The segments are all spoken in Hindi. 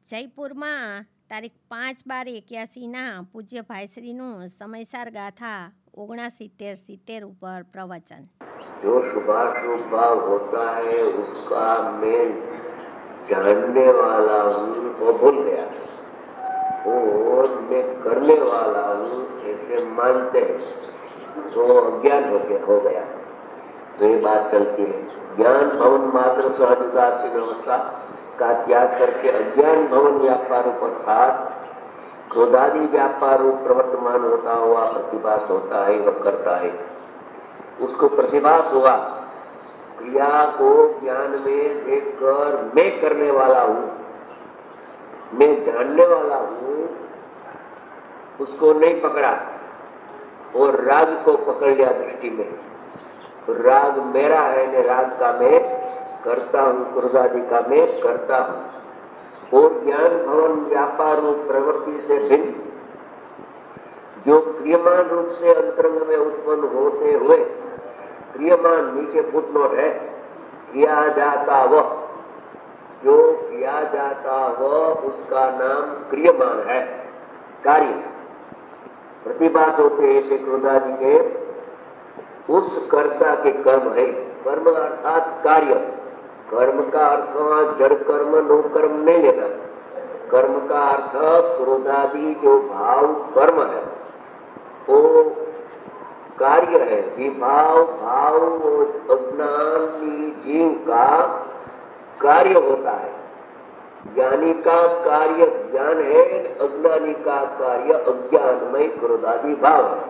જયપુરમાં તારીખ 5/12/81ના પૂજ્ય ભાઈશ્રીનું સમયસાર ગાથા 69-70 ઉપર પ્રવચન। जो शुभाशुभ भाव होता है उसका मैं जानने वाला हूँ वो भूल गया और मैं करने वाला हूँ ऐसे मानते हैं तो अज्ञान हो गया। तो ये बात चलती है, ज्ञान भवन मात्र सहज उदासीन अवस्था का त्याग करके अज्ञान भवन व्यापार अर्थात क्रोधादि व्यापार प्रवर्तमान होता हुआ प्रतिभास होता है, वह करता है, उसको प्रतिभास हुआ क्रिया को ज्ञान में देखकर मैं करने वाला हूँ, मैं जानने वाला हूँ, उसको नहीं पकड़ा और राग को पकड़ लिया दृष्टि में। तो राग मेरा है ने राग का मैं करता हूँ, क्रोधादि का मैं करता हूँ। और ज्ञान भवन व्यापार रूप प्रवृत्ति से भिन्न जो क्रियमान रूप से अंतरंग में उत्पन्न होते हुए क्रियमान नीचे फुटनोट है, किया जाता वह, जो किया जाता वह उसका नाम क्रियमान है, कार्य प्रतिभास होते ऐसे क्रोधादि के उस कर्ता के कर्म है। कर्म अर्थात कार्य, कर्म का अर्थ जड़ कर्म नो कर्म नहीं लेना, कर्म का अर्थ क्रोधादि जो भाव कर्म है वो कार्य है। विभाव भाव और अज्ञानी जीव का कार्य होता है। ज्ञानी का कार्य ज्ञान है, अज्ञानी का कार्य अज्ञानमय क्रोधादि भाव है।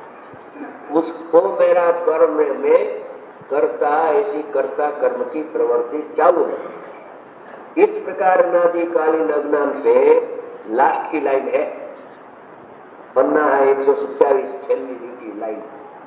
उसको मेरा कर्म में करता ऐसी कर्ता कर्म की प्रवृत्ति चालू है। इस प्रकार अनादिकालीन अज्ञान से लास्ट की लाइन है, पन्ना है 127 की लाइन।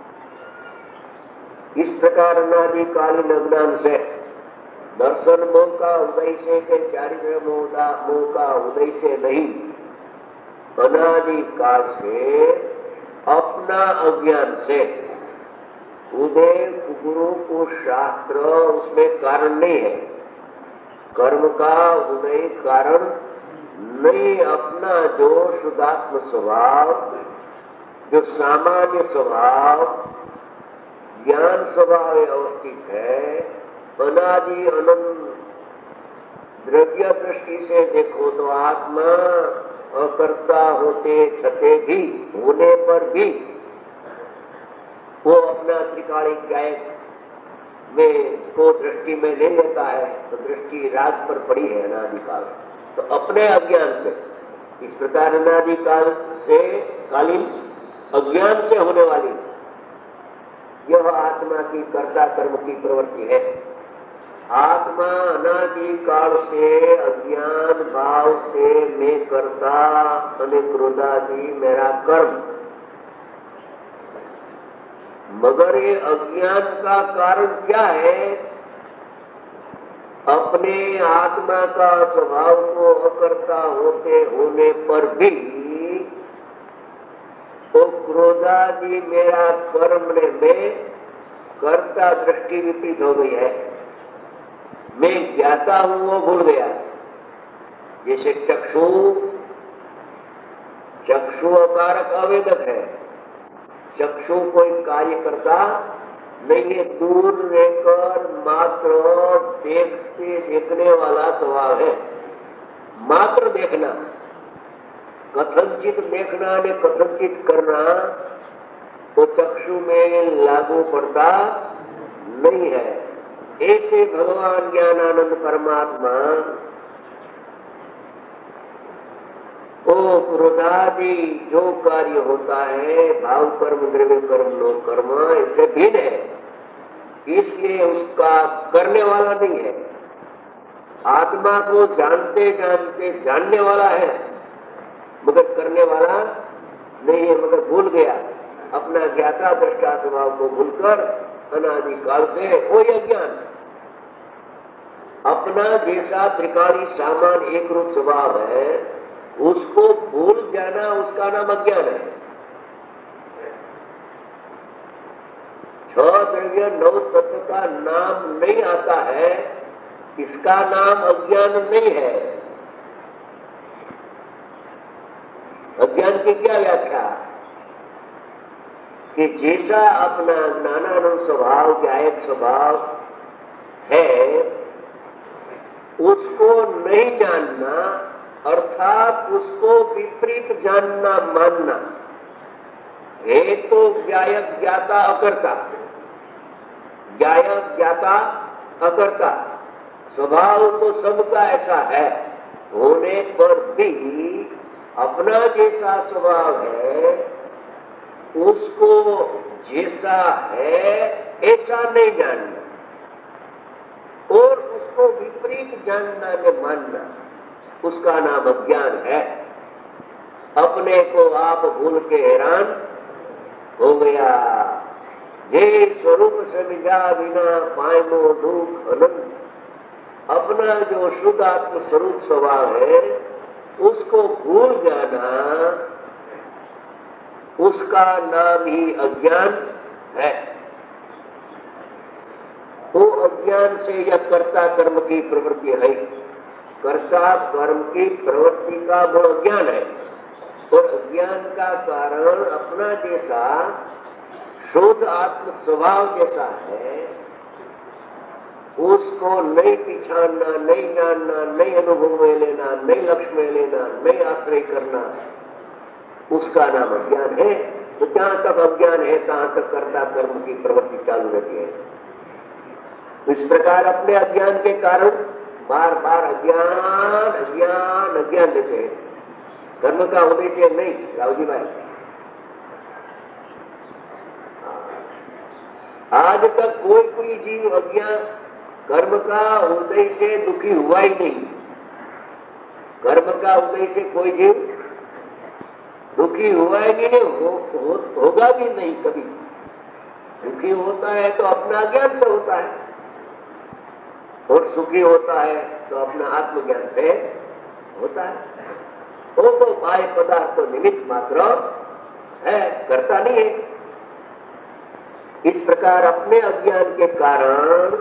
इस प्रकार अनादिकालीन अज्ञान से दर्शन मोह का उदय से के चारित्र मोह का उदय से नहीं, अनादिकाल से अपना अज्ञान से उदय गुरु को शास्त्र उसमें कारण नहीं है, कर्म का उदय कारण नहीं, अपना जो शुद्धात्म स्वभाव जो सामान्य स्वभाव ज्ञान स्वभाव अवस्थित है, अनादि अनंत द्रव्य दृष्टि से देखो तो आत्मा अकर्ता होते छते भी होने पर भी वो अपना त्रिकाली गाय में को दृष्टि में ले लेता है, तो दृष्टि राग पर पड़ी है अनादिकाल। तो अपने अज्ञान से इस प्रकार अनादिकाल से कालीन अज्ञान से होने वाली यह आत्मा की कर्ता कर्म की प्रवृत्ति है। आत्मा अनादिकाल से अज्ञान भाव से मैं करता अने क्रोधादि मेरा कर्म, मगर ये अज्ञान का कारण क्या है? अपने आत्मा का स्वभाव को अकर्ता होते होने पर भी तो क्रोधादि मेरा कर्म में कर्ता दृष्टि विपरीत हो गई है। मैं ज्ञाता हूं वो भूल गया। जैसे चक्षु कारक अवेदक है, चक्षु कोई कार्य करता नहीं है, दूर रहकर मात्र देखने वाला स्वभाव है। मात्र देखना, कथनचित देखना ने कथनचित करना तो चक्षु में लागू पड़ता नहीं है। ऐसे भगवान ज्ञानानंद परमात्मा ओ क्रोधादि जो कार्य होता है भाव कर्म द्रव्य कर्म नो कर्म इससे भिन्न है, इसलिए उसका करने वाला नहीं है। आत्मा को जानते जानते जानने वाला है मगर करने वाला नहीं है, मगर भूल गया। अपना ज्ञाता दृष्टा स्वभाव को भूलकर अनादिकाल से कोई अज्ञान, अपना जैसा त्रिकाली सामान एक रूप स्वभाव है उसको भूल जाना, उसका नाम अज्ञान है। 6 द्रव्य 9 तत्व का नाम नहीं आता है, इसका नाम अज्ञान नहीं है। अज्ञान की क्या व्याख्या कि जैसा अपना ज्ञानानंद स्वभाव, ज्ञायक स्वभाव है, उसको नहीं जानना अर्थात उसको विपरीत जानना, मानना है तो ज्ञायक ज्ञाता अकर्ता, ज्ञायक ज्ञाता अकर्ता। स्वभाव तो सबका ऐसा है, होने पर भी अपना जैसा स्वभाव है उसको जैसा है ऐसा नहीं जानना और उसको विपरीत जानना ने मानना, उसका नाम अज्ञान है। अपने को आप भूल के हैरान हो गया। जे स्वरूप समझा बिना पाएमो दुख अनंत। अपना जो शुद्ध आत्म स्वरूप स्वभाव है उसको भूल जाना, उसका नाम ही अज्ञान है। वो अज्ञान से यह कर्ता कर्म की प्रवृत्ति है, कर्ता कर्म की प्रवृत्ति का वो अज्ञान है। और अज्ञान का कारण अपना जैसा शुद्ध आत्म स्वभाव जैसा है उसको नहीं पिछाड़ना, नहीं जानना, नहीं अनुभव में लेना, नहीं लक्ष्य में लेना, नहीं आश्रय करना, उसका नाम अज्ञान है। तो जहां तक अज्ञान है तहां तक कर्ता कर्म की प्रवृत्ति चालू रहती है। इस प्रकार अपने अज्ञान के कारण बार बार अज्ञान अज्ञान अज्ञान देते हैं। कर्म का उद्देश्य नहीं, रावजी भाई, आज तक कोई जीव अज्ञान कर्म का उदय से दुखी हुआ ही नहीं। कर्म का उदय से कोई जीव दुखी हुआ ही नहीं, होगा भी नहीं कभी। दुखी होता है तो अपना अज्ञान से होता है और सुखी होता है तो अपना आत्मज्ञान से होता है। वो तो बाह्य पदार्थ तो निमित्त मात्र है, करता नहीं है। इस प्रकार अपने अज्ञान के कारण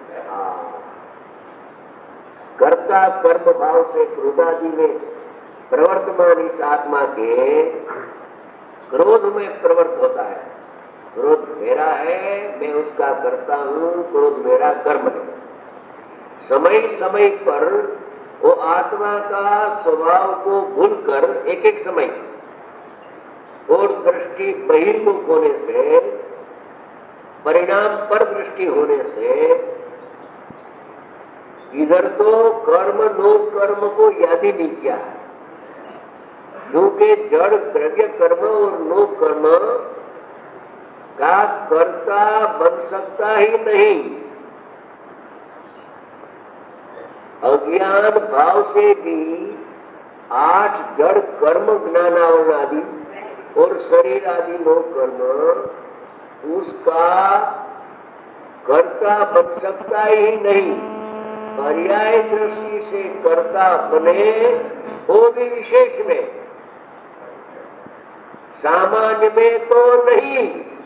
कर्ता कर्म भाव से क्रोधादि में प्रवर्तमान इस आत्मा के क्रोध में प्रवृत्त होता है। क्रोध मेरा है, मैं उसका करता हूं, क्रोध मेरा कर्म है। समय समय पर वो आत्मा का स्वभाव को भूलकर एक एक समय और दृष्टि बहिर्मुख होने से, परिणाम पर दृष्टि होने से इधर तो कर्म नो कर्म को याद ही नहीं किया है, क्योंकि जड़ द्रव्य कर्म और नो कर्म का कर्ता बन सकता ही नहीं। अज्ञान भाव से भी 8 जड़ कर्म ज्ञानावरण आदि और शरीर आदि नो कर्म उसका कर्ता बन सकता ही नहीं। पर्याय दृष्टि से कर्ता बने वो भी विशेष में, सामान्य में तो नहीं।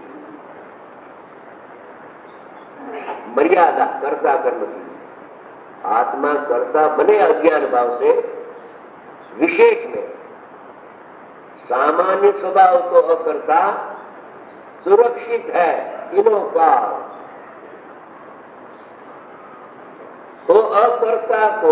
मर्यादा कर्ता कर्म की, आत्मा कर्ता बने अज्ञान भाव से विशेष में, सामान्य स्वभाव तो अकर्ता सुरक्षित है तीनों का। तो अकर्ता को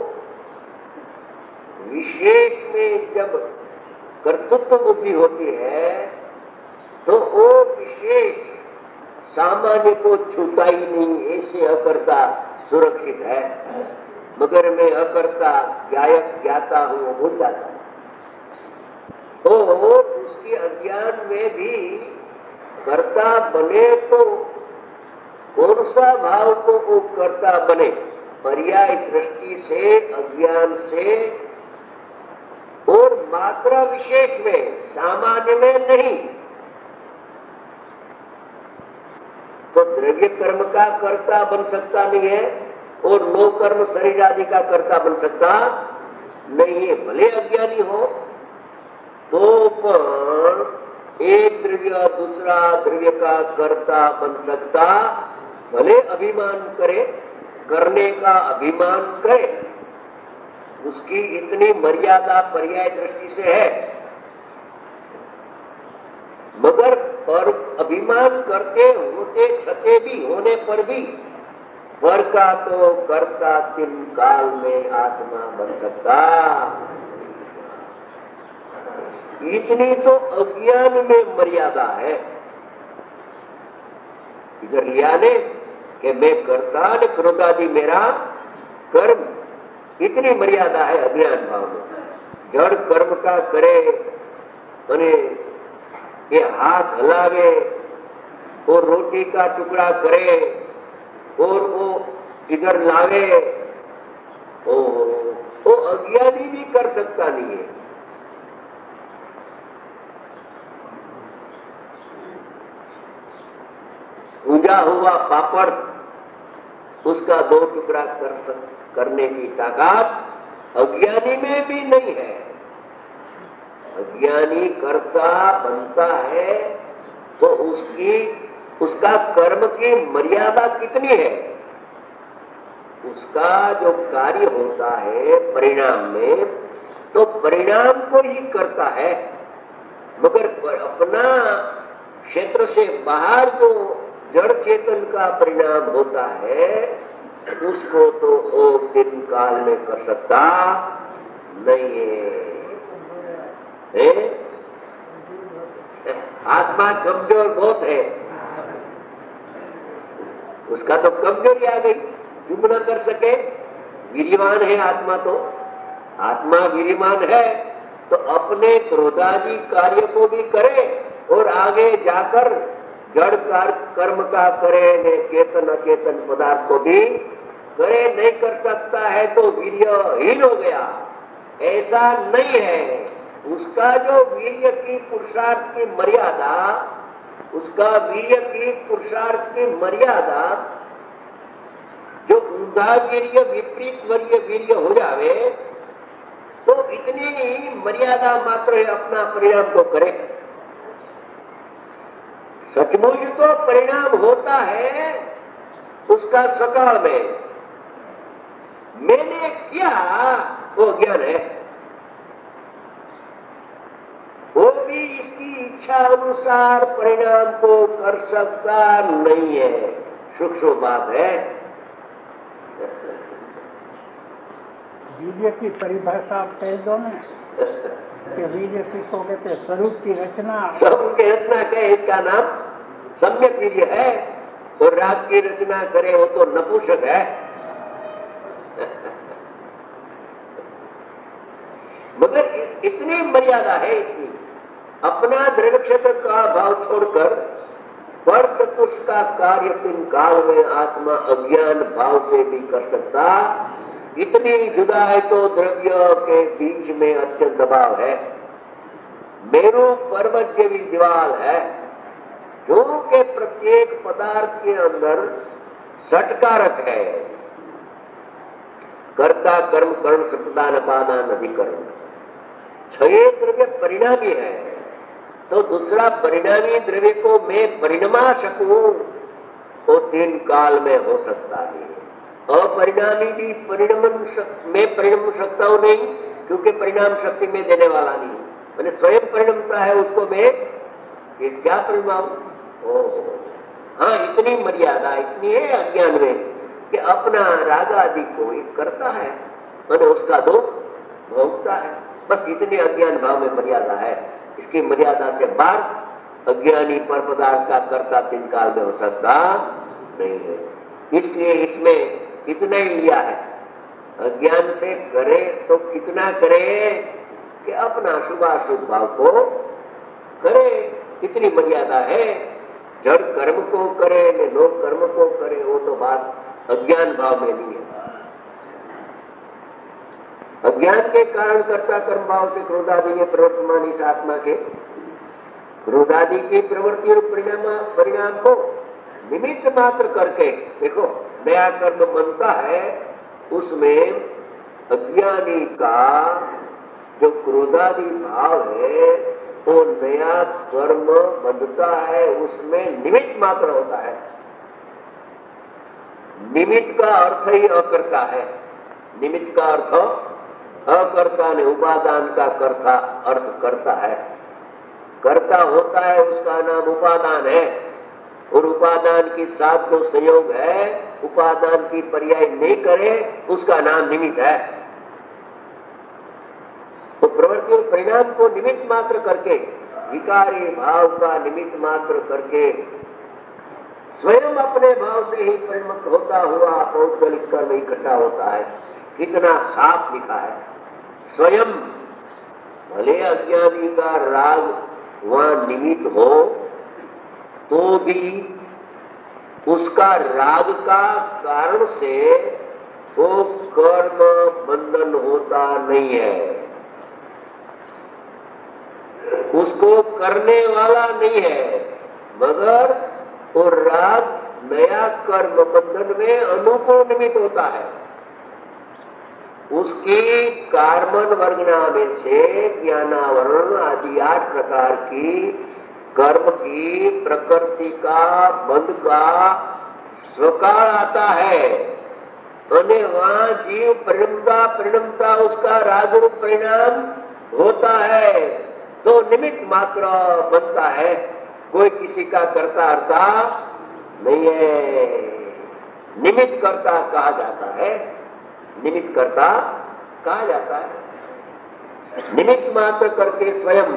विशेष में जब कर्तृत्व बुद्धि होती है तो वो विशेष सामान्य को छूता ही नहीं, ऐसे अकर्ता सुरक्षित है। मगर मैं अकर्ता ज्ञायक ज्ञाता हूं, वो भूल जाता है। तो उसके अज्ञान में भी कर्ता बने तो कौन सा भाव को वो कर्ता बने? पर्याय दृष्टि से, अज्ञान से और मात्रा विशेष में, सामान्य में नहीं। तो द्रव्य कर्म का कर्ता बन सकता नहीं है और नो कर्म शरीर आदि का कर्ता बन सकता नहीं है। भले अज्ञानी हो तो पर एक द्रव्य दूसरा द्रव्य का कर्ता बन सकता, भले अभिमान करे, करने का अभिमान करे, उसकी इतनी मर्यादा पर्याय दृष्टि से है। मगर पर अभिमान करते होते छते भी होने पर भी पर का तो करता तीन काल में आत्मा बन सकता। इतनी तो अज्ञान में मर्यादा है। इधर लिया ने कि मैं करता न क्रोधादि मेरा कर्म, इतनी मर्यादा है अज्ञान भाव में। जड़ कर्म का करे અને ये हाथ हलावे और रोटी का टुकड़ा करे और वो इधर लावे, वो अज्ञानी भी कर सकता नहीं है। पूजा हुआ पापड़ उसका 2 टुकड़ा करने की ताकत अज्ञानी में भी नहीं है। अज्ञानी कर्ता बनता है तो उसका कर्म की मर्यादा कितनी है? उसका जो कार्य होता है परिणाम में, तो परिणाम को ही करता है, मगर अपना क्षेत्र से बाहर जो जड़ चेतन का परिणाम होता है उसको तो वो दिन काल में कर सकता नहीं है। आत्मा कमजोर बहुत है, उसका तो कमजोरी आ गई, क्यों न कर सके? वीर्यवान है आत्मा, तो आत्मा वीर्यवान है तो अपने क्रोधादि कार्य को भी करे और आगे जाकर जड़ कर्म का करे, ने चेतन अचेतन पदार्थ को भी करे। नहीं कर सकता है तो वीर्यहीन हो गया, ऐसा नहीं है। उसका जो वीर्य की पुरुषार्थ की मर्यादा, उसका वीर्य की पुरुषार्थ की मर्यादा जो ऊंधा वीर्य विपरीत वीर्य हो जावे तो इतनी मर्यादा मात्र है, अपना परिणाम को करे। सचमुच तो परिणाम होता है उसका सकाल में, मैंने किया वो ज्ञान है, वो भी इसकी इच्छा अनुसार परिणाम को कर सकता नहीं है। सूक्ष्म बात है। वीर्य की परिभाषा आप कह दो ना कि वीर्य किसको कहते हैं? स्वरूप की रचना। स्वरूप की रचना क्या है? इसका नाम सम्यक वीर्य है। और राग की रचना करे वो तो नपुंसक है। मगर इतनी मर्यादा है इसकी, अपना दृढ़ क्षेत्र का भाव छोड़कर पर चतुष्ट का कार्य तीन काल में आत्मा अज्ञान भाव से भी कर सकता। इतनी जुदा है तो द्रव्य के बीच में अत्यंत दबाव है। मेरू पर्वत जेवी दीवाल है, जो के प्रत्येक पदार्थ के अंदर सटकारक है। कर्ता कर्म कर्ण सप्रदान अपादान अधिकरण, छह द्रव्य परिणामी है, तो दूसरा परिणामी द्रव्य को मैं परिणमा सकूं वो तीन काल में हो सकता है। अपरिणामी भी मैं परिणम सकता हूं नहीं, क्योंकि परिणाम शक्ति में देने वाला नहीं, मैंने स्वयं परिणमता है, उसको मैं ये क्या परिणाम। हाँ, इतनी मर्यादा इतनी है अज्ञान में कि अपना राग आदि को करता है मैंने उसका दुख भोगता है। बस इतनी अज्ञान भाव में मर्यादा है। इसकी मर्यादा से बाहर अज्ञानी पर पदार्थ का कर्ता तीन काल में हो सकता नहीं है। इसलिए इसमें इतना ही लिया है, अज्ञान से करे तो कितना करे कि अपना शुभाशुभ भाव को करे, इतनी मर्यादा है। जड़ कर्म को करे ने लोग कर्म को करे, वो तो बात अज्ञान भाव में नहीं है। अज्ञान के कारण कर्ता कर्म भाव से क्रोधादि में प्रवर्तमान इस आत्मा के क्रोधादि की प्रवृत्ति और परिणाम को निमित्त मात्र करके, देखो नया कर्म बनता है, उसमें अज्ञानी का जो क्रोधादि भाव है वो नया कर्म बनता है, उसमें निमित्त मात्र होता है। निमित्त का अर्थ ही अकर्ता है। निमित्त का अर्थ अकर्ता ने उपादान का कर्ता अर्थ करता है। करता होता है उसका नाम उपादान है, और उपादान के साथ जो संयोग है, उपादान की पर्याय नहीं करे उसका नाम निमित्त है। तो प्रवृत्ति और परिणाम को निमित्त मात्र करके, विकारी भाव का निमित्त मात्र करके स्वयं अपने भाव से ही परिणत होता हुआ पौद्गलिक कर्म इकट्ठा होता है। कितना साफ लिखा है। स्वयं भले अज्ञानी का राग वहां निमित्त हो तो भी उसका राग का कारण से वो कर्म बंधन होता नहीं है, उसको करने वाला नहीं है, मगर वो राग नया कर्म बंधन में अनुकूल निमित्त होता है। उसकी कार्बन वर्गना में से ज्ञानावरण आदि 8 प्रकार की कर्म की प्रकृति का बंध का स्वकाल आता है, और वहां जीव परिणमता उसका रागरूप परिणाम होता है, तो निमित्त मात्र बनता है, कोई किसी का कर्ता हर्ता नहीं है। निमित्त कर्ता कहा जाता है, निमित्त कर्ता कहा जाता है। निमित्त मात्र करके स्वयं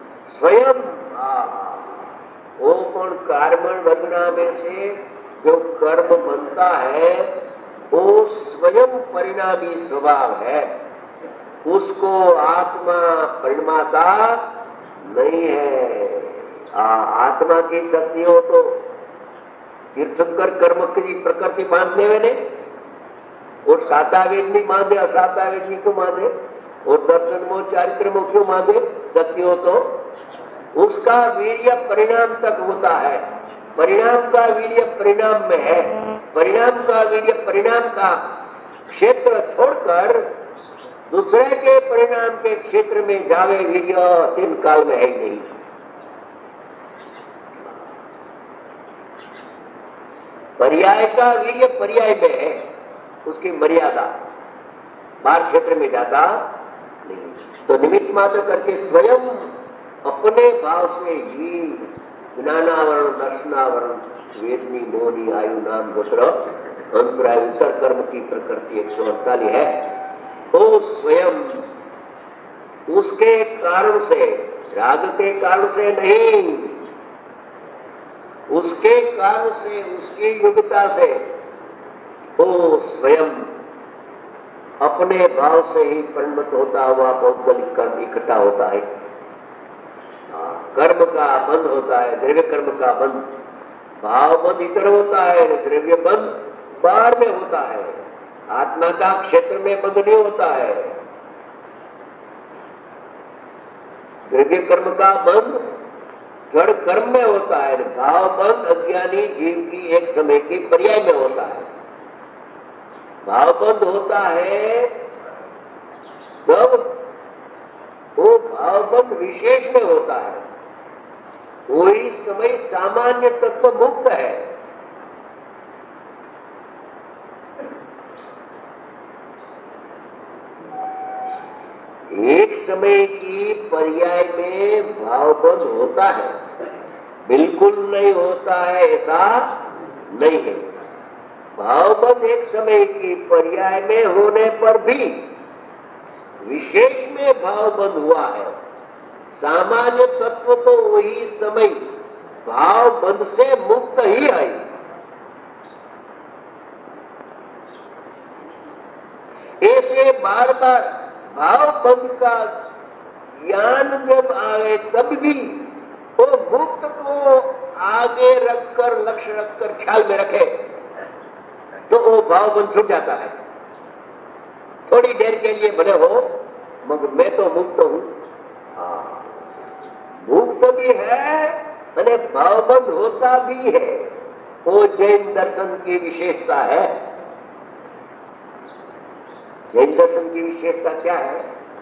वो कौन कार्बन वर्गना में से जो कर्म बनता है वो स्वयं परिणामी स्वभाव है, उसको आत्मा परिणमाता नहीं है। आत्मा की शक्ति हो तो तीर्थंकर कर्म की प्रकृति बांधने वाले, और सातावेदनी बांधे असातावेदनी क्यों बांधे, और दर्शन में चारित्र में क्यों बांधे? शक्ति हो तो उसका वीर्य परिणाम तक होता है, परिणाम का वीर्य परिणाम में है, परिणाम का वीर्य परिणाम का क्षेत्र छोड़कर दूसरे के परिणाम के क्षेत्र में जावे वीर्य 3 काल में है ही नहीं। पर्याय का वीर्य पर्याय में है, उसकी मर्यादा बाहर क्षेत्र में जाता नहीं। तो निमित्त मात्र करके स्वयं अपने भाव से ही ज्ञानावरण दर्शनावरण वेदनी मोहनी आयु नाम गोत्र अंतराय उत्तर कर्म की प्रकृति 148 है, तो स्वयं उसके कारण से, राग के कारण से नहीं, उसके कारण से, उसकी योग्यता से वो स्वयं अपने भाव से ही परिणत होता हुआ पौद्गलिक कर्म इकट्ठा होता है। कर्म का बंध होता है, द्रव्य कर्म का बंध, भाव बंध इतर होता है, द्रव्य बंध बाहर में होता है, आत्मा का क्षेत्र में बंध नहीं होता है। द्रव्य कर्म का बंध जड़ कर्म में होता है, भाव बंध अज्ञानी जीव की एक समय की पर्याय में होता है। भाव बंध होता है जब वो भावबंध विशेष में होता है, वही समय सामान्य तत्व मुक्त है। एक समय की पर्याय में भावबंध होता है, बिल्कुल नहीं होता है ऐसा नहीं है। भावबंध एक समय की पर्याय में होने पर भी विशेष में भावबंध हुआ है। सामान्य तत्व तो वही समय भावबंध से मुक्त ही है। ऐसे बार बार भावबंध का ज्ञान जब आए तब भी वो मुक्त को आगे रखकर, लक्ष्य रखकर ख्याल में रखे तो वो भावबंध छूट जाता है। थोड़ी देर के लिए भले हो, मगर मैं तो मुक्त हूं। मुक्त भी है और भावबंध होता भी है, वो जैन दर्शन की विशेषता है। जैन दर्शन की विशेषता क्या है?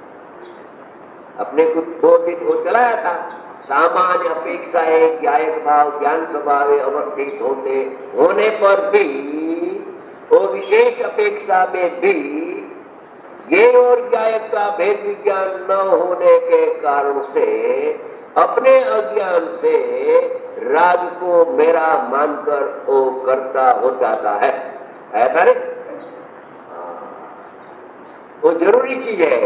अपने कुछ 2 दिन वो चलाया था, सामान्य अपेक्षाएं ज्ञायक भाव ज्ञान स्वभाव अवस्थित होने पर भी, वो विशेष अपेक्षा में भी ये और ज्ञायक का भेद विज्ञान न होने के कारण से अपने अज्ञान से राग को मेरा मानकर वो करता हो जाता है। ऐसा नहीं, वो जरूरी चीज है।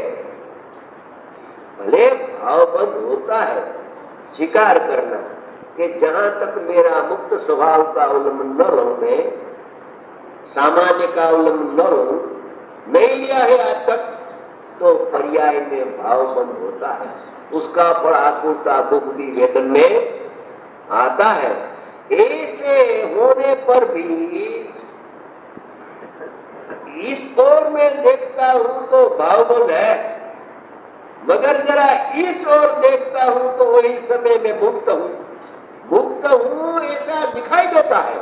भले भावबंध होता है स्वीकार करना कि जहां तक मेरा मुक्त स्वभाव का उल्लंघन न हो, मैं सामान्य का उल्लंघन न हो, नहीं लिया है आज तक, तो पर्याय में भावबंध होता है। उसका फल आकुलता दुख भी वेदन में आता है। ऐसे होने पर भी इस ओर में देखता हूं तो भावबंध है, मगर जरा इस ओर देखता हूं तो वही समय में मुक्त हूं। मुक्त हूं ऐसा दिखाई देता है।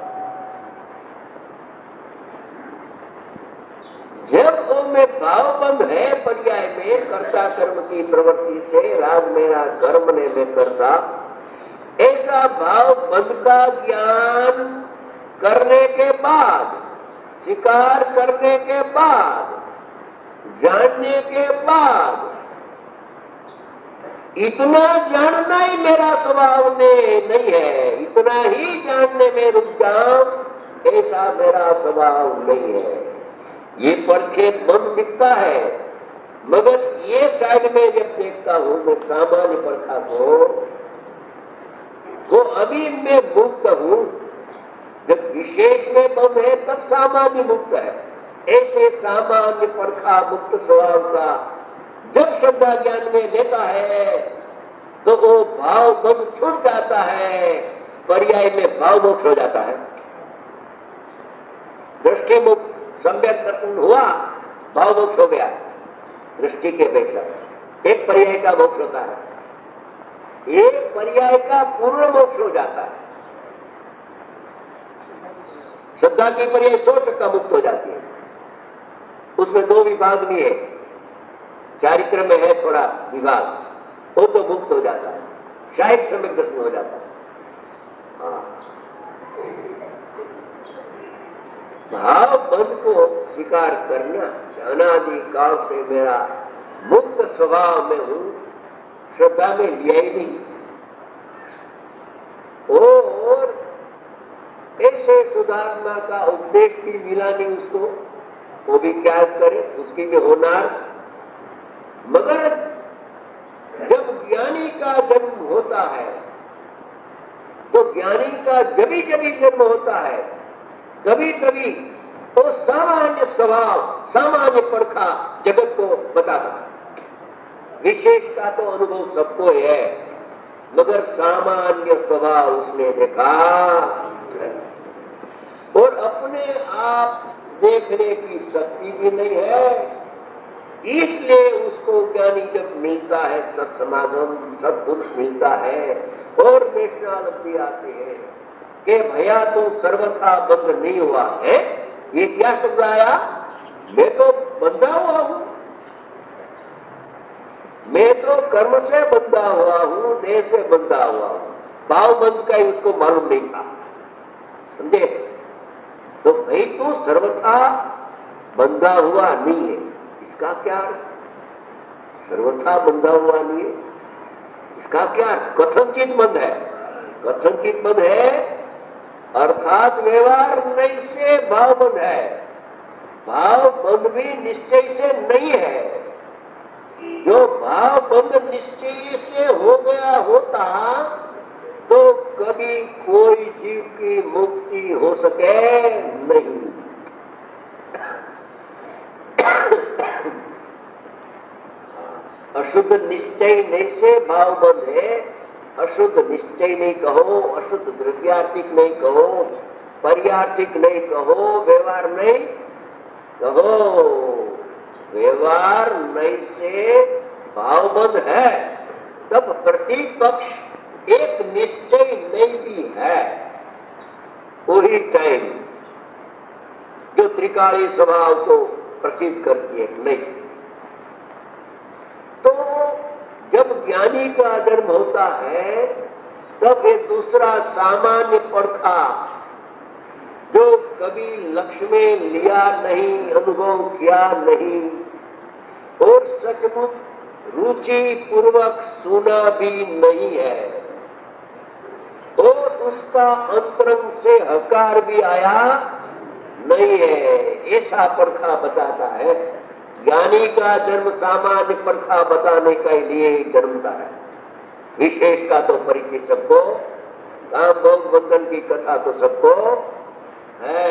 जब वो में भावबंध है पर्याय में कर्ता कर्म की प्रवृत्ति से राग मेरा कर्म ने मैं करता, ऐसा भावबंध का ज्ञान करने के बाद, स्वीकार करने के बाद, जानने के बाद, इतना जानना ही मेरा स्वभाव नहीं है, इतना ही जानने में रुक जाऊं ऐसा मेरा स्वभाव नहीं है। ये परखे मन दिखता है, मगर ये साइड में जब देखता हूं मैं सामान्य परखा को, वो अभी मैं मुक्त हूं। जब विशेष में बम है तब सामान्य मुक्त है। ऐसे सामान्य परखा मुक्त स्वभाव का जब श्रद्धा ज्ञान में लेता है तो वो भाव बम छूट जाता है, पर्याय में भाव मोक्ष हो जाता है। दृष्टि मुक्त सम्यक दर्शन हुआ, भाव मोक्ष हो गया। दृष्टि के अपेक्षा एक पर्याय का मोक्ष होता है, एक पर्याय का पूर्ण मोक्ष हो जाता है। श्रद्धा की पर्याय 100% मुक्त हो जाती है। उसमें 2 विभाग भी है, चारित्र में है थोड़ा विभाग, वो तो मुक्त हो जाता है, शायद सम्यक दर्शन हो जाता है। भाव बंध को स्वीकार करना, अनादि काल से मेरा मुक्त स्वभाव में हूं, श्रद्धा में लिया ही नहीं। और ऐसे सुधात्मा का उपदेश भी मिला नहीं उसको, वो भी क्या करे, उसकी भी होनार। मगर जब ज्ञानी का जन्म होता है तो ज्ञानी का जभी जभी जन्म होता है, कभी कभी तो सामान्य स्वभाव, सामान्य परखा जगत को बताता है। विशेष का तो अनुभव सबको है, मगर सामान्य स्वभाव उसने देखा और अपने आप देखने की शक्ति भी नहीं है। इसलिए उसको ज्ञानी जब मिलता है, सत्समागम सत्पुरुष मिलता है और वैष्णव आते हैं कि भैया तो सर्वथा बंध नहीं हुआ है। ये क्या शब्द आया? मैं तो बंधा हुआ हूं, मैं तो कर्म से बंधा हुआ हूं, देह से बंधा हुआ हूं। भाव बंध का ही उसको मालूम नहीं था, समझे? तो भाई तू सर्वथा बंधा हुआ नहीं है, इसका क्या? सर्वथा बंधा हुआ नहीं है, इसका क्या? कथनचित बंध है। कथनचित बंध है अर्थात व्यवहार नहीं से भाव बंध है। भाव बंध भी निश्चय से नहीं है। जो भाव बंध निश्चय से हो गया होता तो कभी कोई जीव की मुक्ति हो सके नहीं। अशुद्ध निश्चय नहीं से भाव बंध है। अशुद्ध निश्चय नहीं कहो, अशुद्ध द्रव्यार्थिक नहीं कहो, पर्यार्थिक नहीं कहो, व्यवहार नहीं कहो। व्यवहार नहीं से भावबंध है, तब प्रतीक पक्ष एक निश्चय नहीं भी है। वही टाइम जो त्रिकाली स्वभाव को प्रसिद्ध करती है नहीं। तो जब ज्ञानी का जन्म होता है तब एक दूसरा सामान्य परखा जो कभी लक्ष्य में लिया नहीं, अनुभव किया नहीं और सचमुच रुचि पूर्वक सुना भी नहीं है और उसका अंतरंग से हकार भी आया नहीं है, ऐसा परखा बताता है। ज्ञानी का जन्म सामान्य परखा बताने के लिए ही जन्मता है। विशेष का तो परिचय सबको, काम भोग बंधन की कथा तो सबको है।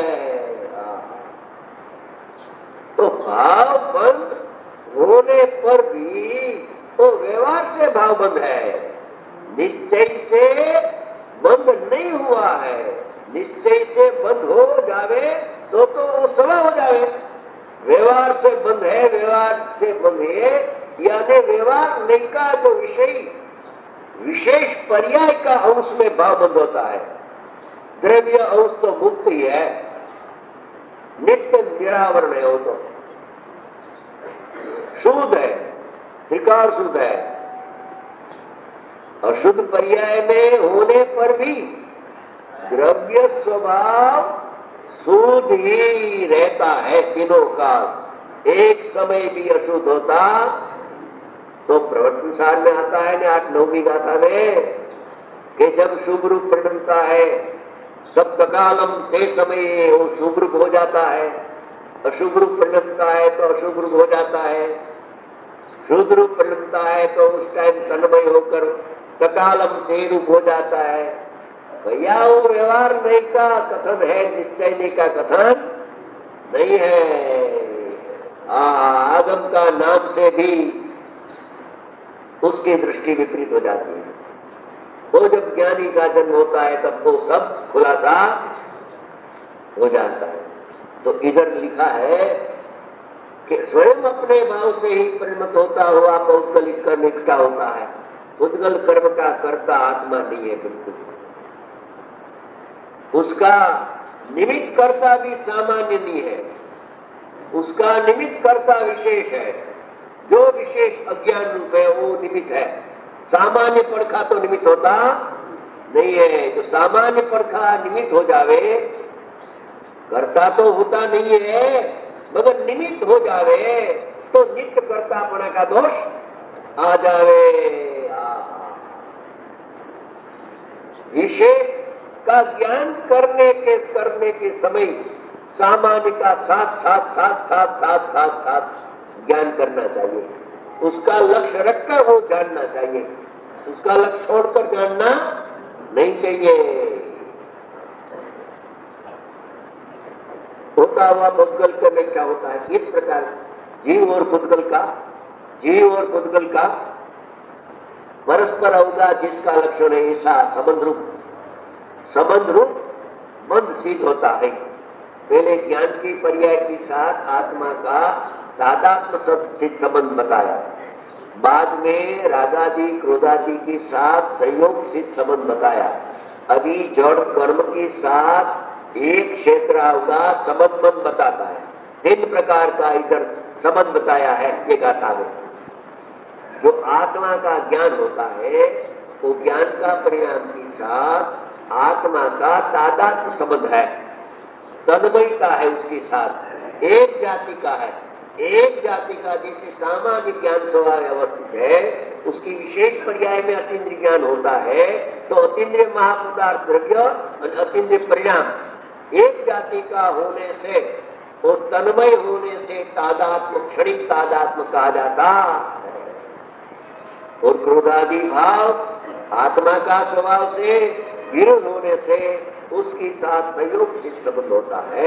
तो भाव बंद होने पर भी वो व्यवहार से भाव बंद है, निश्चय से बंद नहीं हुआ है। निश्चय से बंद हो जावे तो सवा हो जावे। व्यवहार से बंद है, व्यवहार से बंद है, यानी व्यवहार नहीं का जो विषय विशेष पर्याय का अंश में भाव बंद होता है। द्रव्य अंश तो मुक्त ही है, नित्य निरावरण है, वो तो शुद्ध है, त्रिकाल शुद्ध है। अशुद्ध पर्याय में होने पर भी द्रव्य स्वभाव शुद्ध ही रहता है तीनों का। एक समय भी अशुद्ध होता तो प्रवर्तन सार में आता है ना 8-9वीं गाथा में कि जब शुभ रूप परिणमता है सब कालम ते समय वो शुभ रूप हो जाता है, अशुभ रूप परिणमता है तो अशुभ रूप हो जाता है, शुद्ध रूप परिणमता है तो उस टाइम तन्मय होकर सकालम ते रूप हो जाता है। भैया वो व्यवहार नहीं का कथन है, निश्चय नहीं का कथन नहीं है। आगम का नाम से भी उसकी दृष्टि विपरीत हो जाती है। वो जब ज्ञानी का जन्म होता है तब वो सब खुलासा हो जाता है। तो इधर लिखा है कि स्वयं अपने भाव से ही परिणत होता हुआ पौद्गलिक कर्म इकट्ठा होता है। उद्गल कर्म का कर्ता आत्मा नहीं है बिल्कुल, उसका निमित्त कर्ता भी सामान्य नहीं है, उसका निमित्त कर्ता विशेष है। जो विशेष अज्ञान रूप है वो निमित्त है, सामान्य परखा तो निमित्त होता नहीं है। जो सामान्य परखा निमित्त हो जावे, कर्ता तो होता नहीं है मगर निमित्त हो जावे तो नित्य कर्तापना का दोष आ जावे। विशेष का ज्ञान करने के समय सामान्य का साथ ज्ञान करना चाहिए। उसका लक्ष्य रखकर वो जानना चाहिए, उसका लक्ष्य छोड़कर जानना नहीं चाहिए। होता हुआ पुद्गल करने क्या होता है, इस प्रकार जीव और पुद्गल का परस्पर अवगाह जिसका लक्षण है ऐसा संबंध रूप बंध सिद्ध होता है। पहले ज्ञान की पर्याय के साथ आत्मा का तादात्म्य सिद्ध संबंध बताया, बाद में रागादि क्रोधादि के साथ संयोग सिद्ध संबंध बताया, अभी जड़ कर्म के साथ एक क्षेत्र अवगाह संबंध बताता है। 3 प्रकार का इधर संबंध बताया है ये गाथा में। जो आत्मा का ज्ञान होता है वो ज्ञान का परिणाम के साथ आत्मा का तादात्म्य संबंध है, तन्मयता है उसके साथ, एक जाति का है। एक जाति का जिसे सामान्य ज्ञान स्वभाव अवस्थित है उसकी विशेष पर्याय में अतीन्द्रिय ज्ञान होता है। तो अतीन्द्रिय महापदार्थ द्रव्य और अतीन्द्रिय परिणाम एक जाति का होने से और तन्मय होने से तादात्म्य क्षणिक तादात्म्य कहा जाता। और क्रोधादि भाव आत्मा का स्वभाव से विरोध होने से उसके साथ संयोग से संबंध होता है।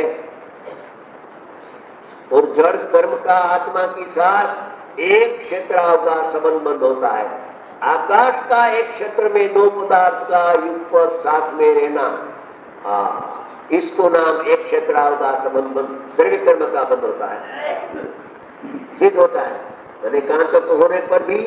और जड़ कर्म का आत्मा के साथ एक क्षेत्र का संबंध होता है। आकाश का एक क्षेत्र में 2 पदार्थ का युगपद साथ में रहना, इसको नाम एक क्षेत्र का संबंध द्रव्य कर्म का बंध होता है, सिद्ध होता है। मैंने कहा तक होने पर भी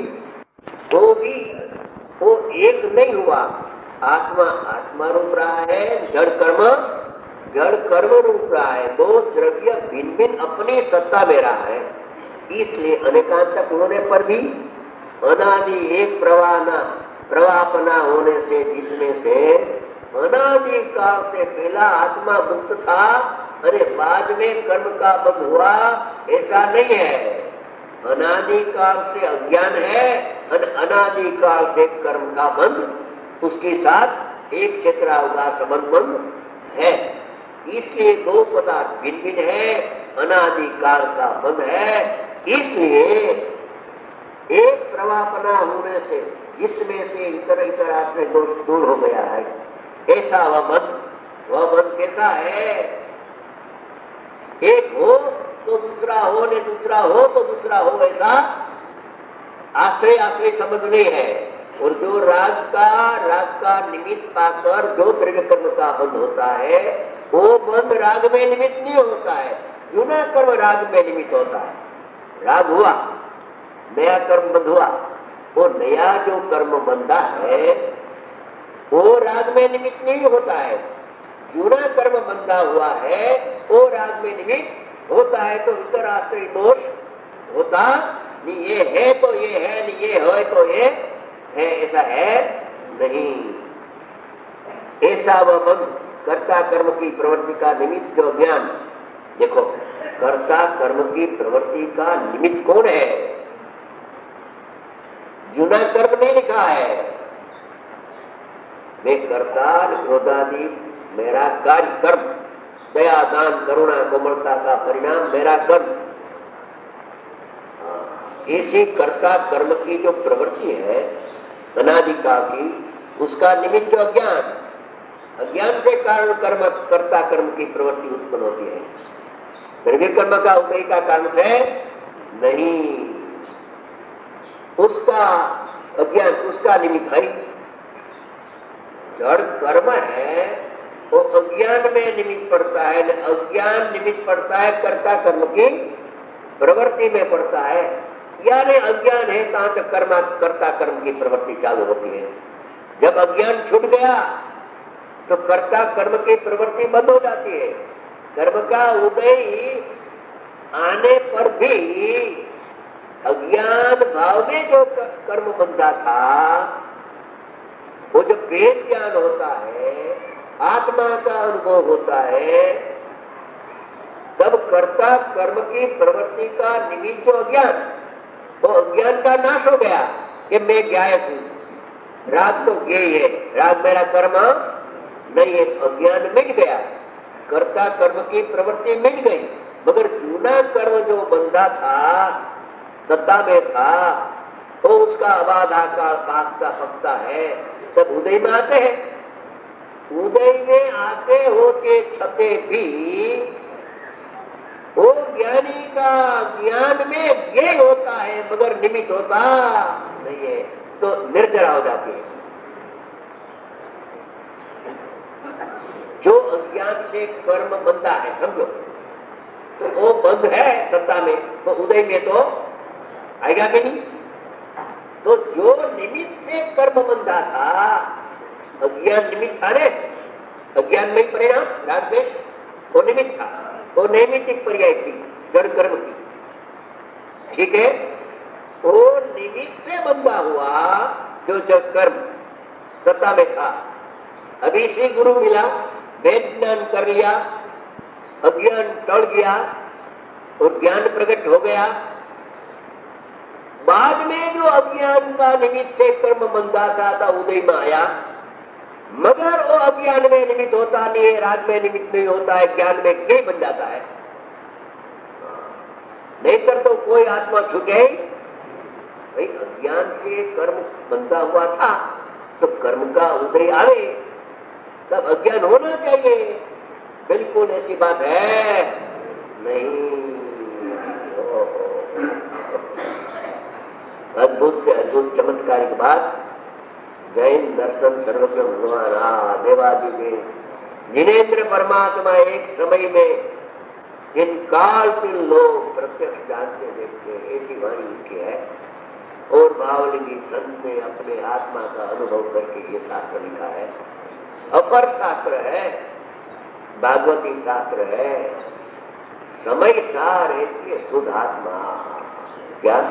वो एक नहीं हुआ। आत्मा रूप रहा है, जड़ कर्म रूप रहा है। 2 द्रव्य भिन्न भिन्न अपनी सत्ता में रहा है, इसलिए अनेकांतक होने पर भी अनादि एक प्रवाहपना होने से जिसमें से अनादि काल से पहला आत्मा मुक्त था अरे बाद में कर्म का बंध हुआ, ऐसा नहीं है। अनादिकाल से अज्ञान है और अनादिकाल से कर्म का बंध उसके साथ एक क्षेत्रावकाश संबंध है। इसलिए दो पदार्थ भिन्न भिन्न है, अनादिकाल का बंध है। इसलिए एक प्रवापना होने से जिसमें से इतर इतर आश्रय दोष दूर हो गया है, ऐसा वह बंध कैसा है? एक हो तो दूसरा हो, नहीं दूसरा हो तो दूसरा हो, ऐसा आश्रय आश्रय संबंध नहीं है। और जो राग का निमित्त पाकर जो द्रव्य कर्म का बंध होता है, वो बंध राग में निमित्त नहीं होता है, जुना कर्म राग में निमित्त होता है। राग हुआ, नया कर्म बंध हुआ, वो नया जो कर्म बंधा है वो राग में निमित्त नहीं होता है। जुना कर्म बंधा हुआ है वो राग में निमित्त होता है। तो इतर आश्रय दोष होता नहीं, ये है तो ये है, नहीं ये है तो ये है, ऐसा है नहीं। ऐसा वह बंध कर्ता कर्म की प्रवृत्ति का निमित्त जो ज्ञान, देखो कर्ता कर्म की प्रवृत्ति का निमित्त कौन है? जुना कर्म नहीं लिखा है, मैं कर्ता क्रोधादि मेरा कार्य कर्म, दया दान करुणा कोमलता का परिणाम मेरा कर्म। ऐसी कर्ता कर्म की जो प्रवृत्ति है अनादिकाल की, उसका निमित्त जो अज्ञान, अज्ञान से कारण कर्म कर्ता कर्म की प्रवृत्ति उत्पन्न होती है। द्रव्य कर्म का उदय का कारण से नहीं, उसका अज्ञान उसका निमित्त है। जड़ कर्म है वो अज्ञान में निमित्त पड़ता है, अज्ञान निमित्त पड़ता है कर्ता कर्म की प्रवृत्ति में पड़ता है। यानी अज्ञान है तहां तक कर्ता कर्म की प्रवृत्ति चालू होती है। जब अज्ञान छूट गया तो कर्ता कर्म की प्रवृत्ति बंद हो जाती है। कर्म का उदय आने पर भी अज्ञान भाव में जो कर्म बंधा था, वो जो वेद ज्ञान होता है, आत्मा का अनुभव होता है, तब कर्ता कर्म की प्रवृत्ति का निमित्त जो अज्ञान, वो अज्ञान का नाश हो गया कि मैं ज्ञायक हूं। राग तो ज्ञेय है, राग मेरा कर्म नहीं है, अज्ञान मिट गया, कर्ता कर्म की प्रवृत्ति मिट गई। मगर जूना कर्म जो बंधा था, सत्ता में था, तो उसका अबाधा का पाकता पकता है। तब उदय में आते हैं, उदय में आते होते छते भी वो ज्ञानी का ज्ञान में ज्ञेय होता है, मगर निमित्त होता नहीं है, तो निर्जरा हो जाती है। जो अज्ञान से कर्म बंधा है, समझो, तो वो बंद है सत्ता में, तो उदय में तो आएगा कि नहीं? तो जो निमित्त से कर्म बंधा था, अज्ञान निमित्त था ने, अज्ञान में परिणाम राग में वो निमित्त था, वो नैमित्तिक पर्याय थी जड़ कर्म की, ठीक है। वो निमित्त से बंधा हुआ जो जड़ कर्म सत्ता में था, अभी श्री गुरु मिला, वेद ज्ञान कर लिया, अज्ञान टल गया और ज्ञान प्रकट हो गया। बाद में जो अज्ञान का निमित्त से कर्म बंधा था उदय में आया, मगर वो अज्ञान में निमित्त होता नहीं है, राग में निमित्त नहीं होता है, ज्ञान में ज्ञेय बन जाता है। नहीं कर तो कोई आत्मा छूटे भाई, अज्ञान से कर्म बंधा हुआ था तो कर्म का उदय आए तब अज्ञान होना चाहिए। बिल्कुल ऐसी बात है नहीं। अद्भुत से अद्भुत चमत्कारिक बात, जैन दर्शन सर्वस्व भगवान देवादि में जिनेन्द्र परमात्मा एक समय में जिन काल के लोग प्रत्यक्ष जानते देखते, ऐसी वाणी इसकी है। और बावलिंगी संत ने अपने आत्मा का अनुभव करके ये शास्त्र लिखा है, अपर शास्त्र है, भागवती शास्त्र है, समय सार है शुद्ध आत्मा। क्या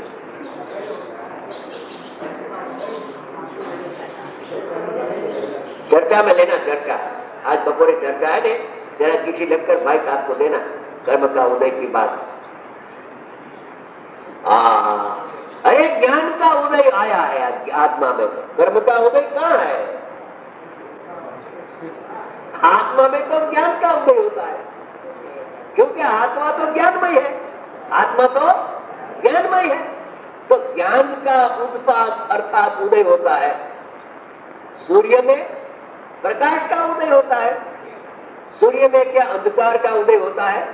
चर्चा में लेना, चर्चा आज बपोरे चर्चा है ने, जरा किसी लगकर भाई साहब को देना कर्म का उदय की बात। अरे ज्ञान का उदय आया है आत्मा में, कर्म का उदय कहाँ है? आत्मा में तो ज्ञान का उदय होता है, क्योंकि आत्मा तो ज्ञानमय है, आत्मा तो ज्ञानमय है। तो ज्ञान का उत्पाद अर्थात उदय होता है। सूर्य में प्रकाश का उदय होता है, सूर्य में क्या अंधकार का उदय होता है?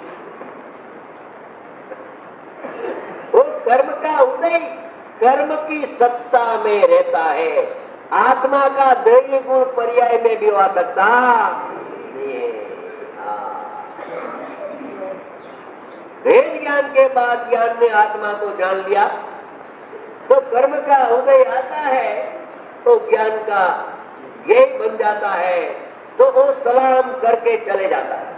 वो कर्म का उदय कर्म की सत्ता में रहता है, आत्मा का दैवी गुण पर्याय में भी हो सकता नहीं है। वेद ज्ञान के बाद ज्ञान ने आत्मा को जान लिया तो कर्म का उदय आता है, तो ज्ञान का यही बन जाता है, तो वो सलाम करके चले जाता है।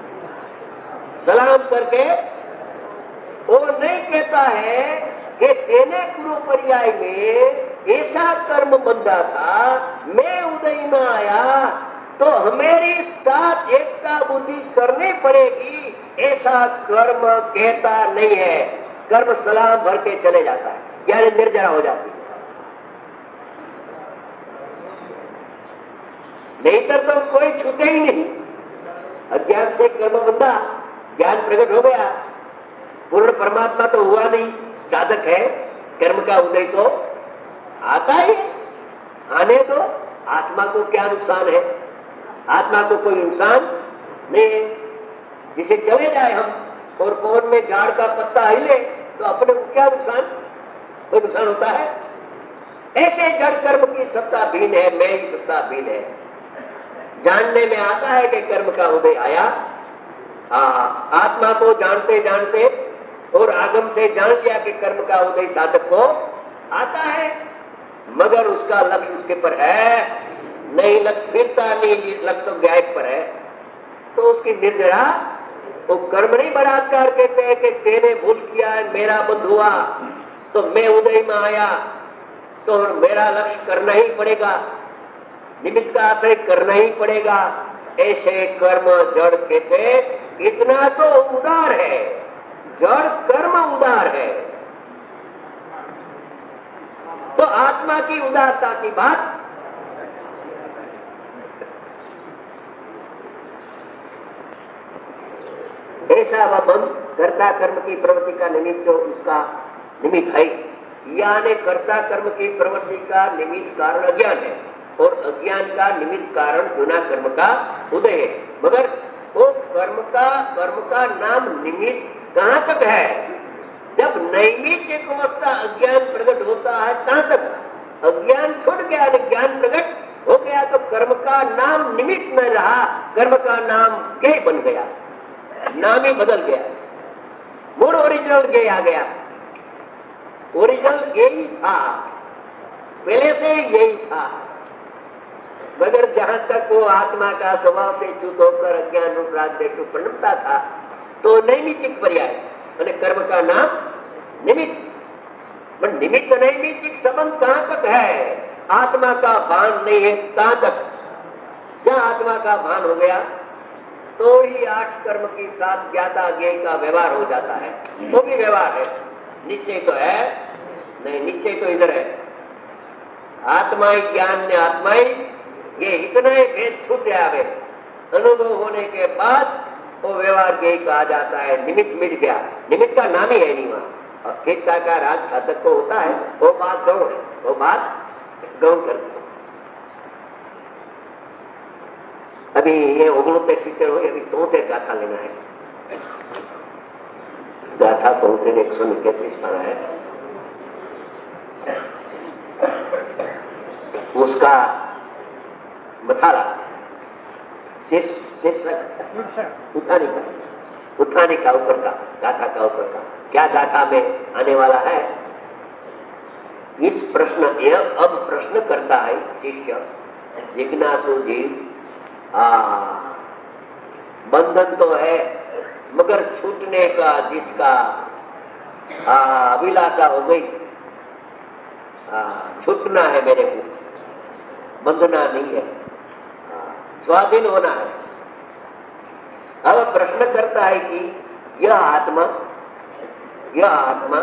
सलाम करके वो नहीं कहता है कि तेने गुरु पर्याय में ऐसा कर्म बंधा था, मैं उदय में आया तो हमारी साथ एकता बुद्धि करनी पड़ेगी, ऐसा कर्म कहता नहीं है। कर्म सलाम भर के चले जाता है, यानी निर्जरा हो जाती है। नहीं तो कोई छूटे ही नहीं। अज्ञान से कर्म बंधा, ज्ञान प्रकट हो गया, पूर्ण परमात्मा तो हुआ नहीं, साधक है, कर्म का उदय तो आता ही। आने दो, आत्मा को क्या नुकसान है? आत्मा को कोई नुकसान नहीं है। जिसे चले जाए हम और पवन में झाड़ का पत्ता हिले तो अपने को क्या नुकसान? कोई नुकसान होता है? ऐसे जड़ कर्म की सत्ता भीन है, मैं ही सत्ता भीन है। जानने में आता है कि कर्म का उदय आया। आत्मा को जानते जानते और आगम से जान लिया कि कर्म का उदय साधक को आता है, मगर उसका लक्ष्य उसके पर है नहीं, लक्ष्य फिरता नहीं, लक्ष्य तो गायब पर है। तो उसकी निर्जरा, वो कर्म नहीं बलात्कार कहते हैं कि तेने भूल किया, मेरा बंध हुआ तो मैं उदय में आया तो मेरा लक्ष्य करना ही पड़ेगा, निमित्त का आश्रय करना ही पड़ेगा। ऐसे कर्म जड़ कहते, इतना तो उदार है, जड़ कर्म उदार है। तो आत्मा की उदारता की बात ऐसा वह मन कर्ता कर्म की प्रवृत्ति का निमित्त जो उसका निमित्त है, यानी कर्ता कर्म की प्रवृत्ति का निमित्त कारण अज्ञान है और अज्ञान का निमित्त कारण गुना कर्म का उदय है। मगर वो कर्म का नाम निमित्त कहां तक है? जब नैमित्तिक अवस्था अज्ञान प्रकट होता है तहां तक। अज्ञान छूट गया, ज्ञान प्रकट हो गया तो कर्म का नाम निमित्त न रहा, कर्म का नाम ज्ञेय बन गया, नाम ही बदल गया, मूल ओरिजिनल ज्ञेय आ गया। ओरिजिनल यही था, पहले से यही था, मगर जहां तक वो आत्मा का स्वभाव से च्युत होकर अज्ञान रूप राग देश को परिणमता था तो नैमित्तिक पर्याय मैंने कर्म का नाम निमित्त। निमित्त नैमित्तिक संबंध कहां तक है? आत्मा का भान नहीं है कहां तक? जहां आत्मा का भान हो गया तो ही आठ कर्म के साथ ज्ञाता ज्ञेय का व्यवहार हो जाता है। तो भी व्यवहार है, निश्चय तो है नहीं, निश्चय तो इधर है। आत्मा ही ज्ञान ने आत्मा ही, ये इतना ही भेद छूट गया है। अनुभव होने के बाद वो व्यवहार ज्ञेय कहा जाता है, निमित्त मिट गया, निमित्त का नाम ही है नहीं वहां। और खेता का राग साधक को होता है, वो बात गौण है, वो बात गौण करती है। अभी ये 69 हो, अभी 73 गाथा लेना है। गाथा 73 139 पाना है। उसका मथाला उठाने का ऊपर का, गाथा का ऊपर का क्या गाथा में आने वाला है, इस प्रश्न अब प्रश्न करता है शिष्य जिज्ञासु जीव। बंधन तो है मगर छूटने का जिसका अभिलाषा हो गई, छूटना है मेरे को, बंधना नहीं है, स्वाधीन होना है। अब प्रश्न करता है कि यह आत्मा यह आत्मा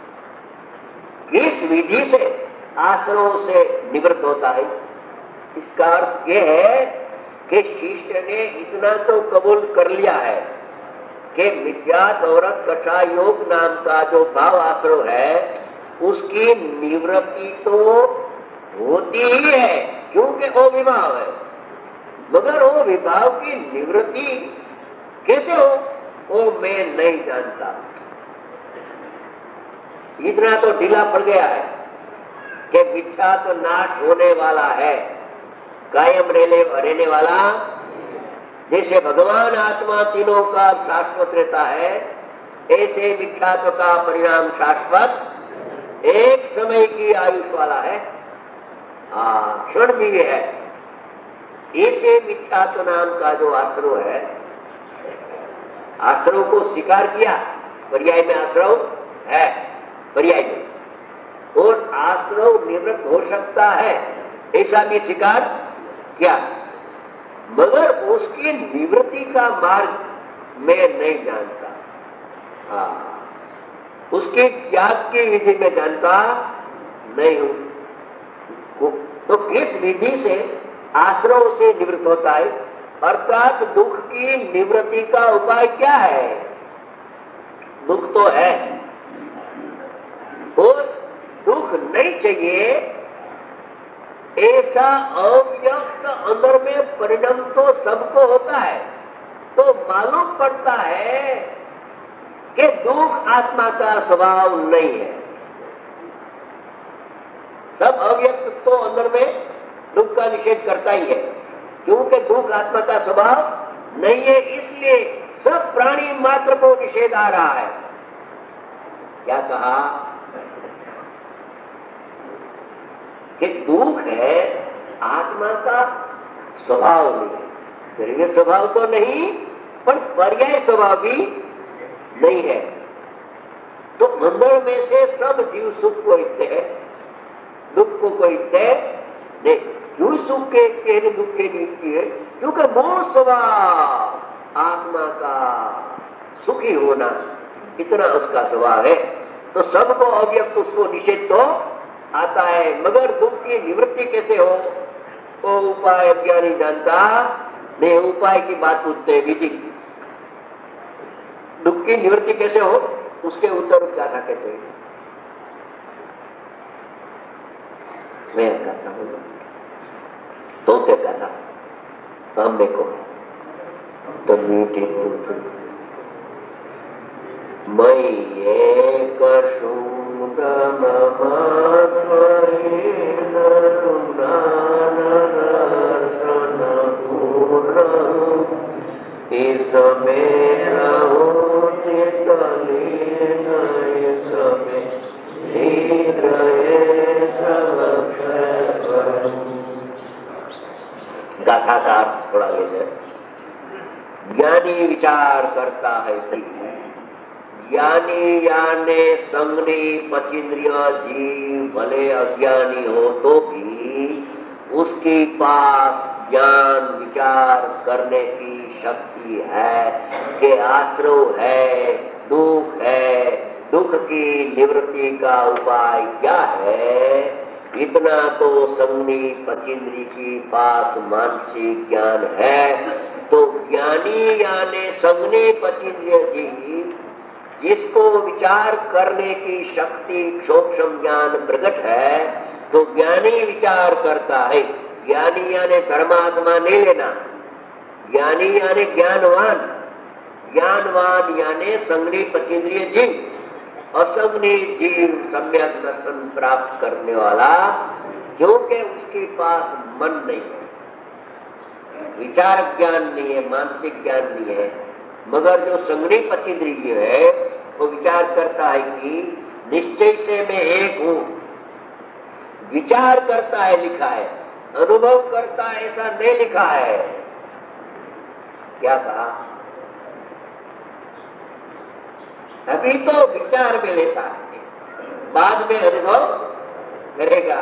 किस विधि से आश्रयों से निवृत्त होता है? इसका अर्थ यह है कि शिष्य ने इतना तो कबूल कर लिया है कि मिथ्यात्व और कषाय योग नाम का जो भाव आश्रय है उसकी निवृत्ति तो होती ही है, क्योंकि वो विभाव है। मगर वो विभाव की निवृत्ति कैसे हो वो मैं नहीं जानता। इतना तो ढीला पड़ गया है कि मिथ्या तो नाश होने वाला है, कायम रहने वाला। जैसे भगवान आत्मा तीनों का शाश्वत रहता है, ऐसे मिथ्यात्व का परिणाम शाश्वत एक समय की आयुष वाला है, क्षण जीव है। ऐसे मिथ्यात्व नाम का जो आश्रय है, आश्रय को स्वीकार किया, पर्याय में आश्रय है, पर्याय में, और आश्रय निवृत्त हो सकता है ऐसा भी स्वीकार किया, मगर उसकी निवृत्ति का मार्ग मैं नहीं जानता। उसके त्याग की विधि में जानता नहीं हूं। तो किस विधि से आश्रय से निवृत्त होता है, अर्थात दुख की निवृत्ति का उपाय क्या है? दुख तो है और दुख नहीं चाहिए ऐसा अव्यक्त अंदर में परिणाम तो सबको होता है। तो मालूम पड़ता है कि दुख आत्मा का स्वभाव नहीं है। सब अव्यक्त तो अंदर में दुख का निषेध करता ही है, क्योंकि दुख आत्मा का स्वभाव नहीं है, इसलिए सब प्राणी मात्र को निषेध आ रहा है। क्या कहा कि दुख है आत्मा का स्वभाव नहीं है। स्वभाव तो नहीं, पर पर्याय स्वभाव भी नहीं है। तो अंदर में से सब जीव सुख को इच्छते हैं, दुख को कोई इच्छते नहीं। क्यों सुख के इच्छते हैं, दुख के नहीं इच्छते है? क्योंकि मूल स्वभाव आत्मा का सुखी होना, इतना उसका स्वभाव है। तो सबको अव्यक्त उसको निषेध तो आता है, मगर दुख की निवृत्ति कैसे हो वो उपाय अज्ञानी जानता नहीं। उपाय की बात पूछते हैं, विधि दुख की निवृत्ति कैसे हो उसके उत्तर क्या था कहते हैं? मैं कहता हूं तो क्या कहता तो हम देखो तो मीठी दूध मई एक गाथा का अर्थ थोड़ा ले जाए। ज्ञानी विचार करता है कि ज्ञानी यानी संगनी पचिंद्रिय जीव भले अज्ञानी हो तो भी उसके पास ज्ञान विचार करने की शक्ति है कि आश्रय है, दुख है, दुख की निवृत्ति का उपाय क्या है? इतना तो संगनी पचिंद्री के पास मानसिक ज्ञान है। तो ज्ञानी यानी संगनी पचिंद्रिय जीव जिसको विचार करने की शक्ति सूक्ष्म ज्ञान प्रकट है, तो ज्ञानी विचार करता है। ज्ञानी यानी धर्मात्मा नहीं लेना, ज्ञानी यानी ज्ञानवान, ज्ञानवान यानी संगनी पचिंद्रिय जीव, असंगनी जीव सम्यक दर्शन प्राप्त करने वाला, क्योंकि उसके पास मन नहीं है, विचार ज्ञान नहीं है, मानसिक ज्ञान नहीं है। मगर जो संगनी पचिंद्रिय है वो विचार करता है कि निश्चय से मैं एक हूं, विचार करता है, लिखा है, अनुभव करता है, ऐसा नहीं लिखा है। क्या कहा? अभी तो विचार में लेता है, बाद में अनुभव करेगा।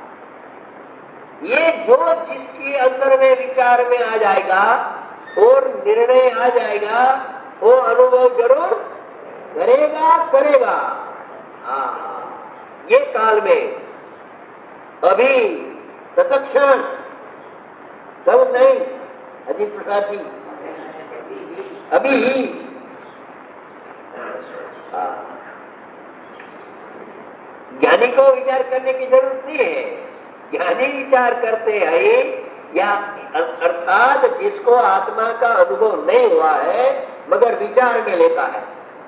ये जो जिसके अंदर में विचार में आ जाएगा और निर्णय आ जाएगा, वो अनुभव जरूर करेगा करेगा। ये काल में अभी तत्क्षण सब नहीं। अजीत प्रसाद जी अभी ही ज्ञानी को विचार करने की जरूरत नहीं है। ज्ञानी विचार करते हैं या अर्थात जिसको आत्मा का अनुभव नहीं हुआ है मगर विचार में लेता है,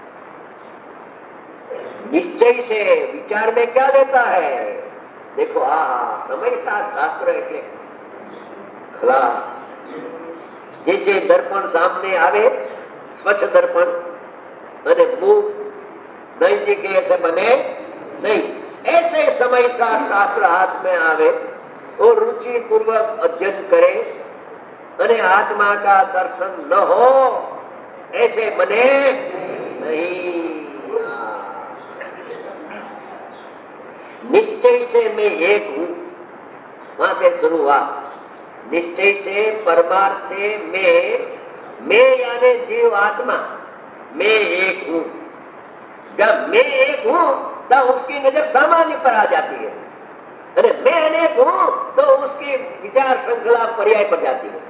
निश्चय से विचार में क्या लेता है। देखो समय साथ शास्त्र એટલે खलास। जैसे दर्पण सामने आवे, स्वच्छ दर्पण અને मुंह नहीं दिखे ऐसे बने नहीं। ऐसे समय का शास्त्र हाथ में आवे और रुचि पूर्वक अध्ययन करे અને आत्मा का दर्शन न हो ऐसे बने नहीं। निश्चय से मैं एक हूं, वहां से शुरुआत। निश्चय से परमार्थ से मैं यानी जीव आत्मा मैं एक हूं। जब मैं एक हूं तब उसकी नजर सामान्य पर आ जाती है, अरे मैं अनेक हूं तो उसकी विचार श्रृंखला पर्याय पर जाती है।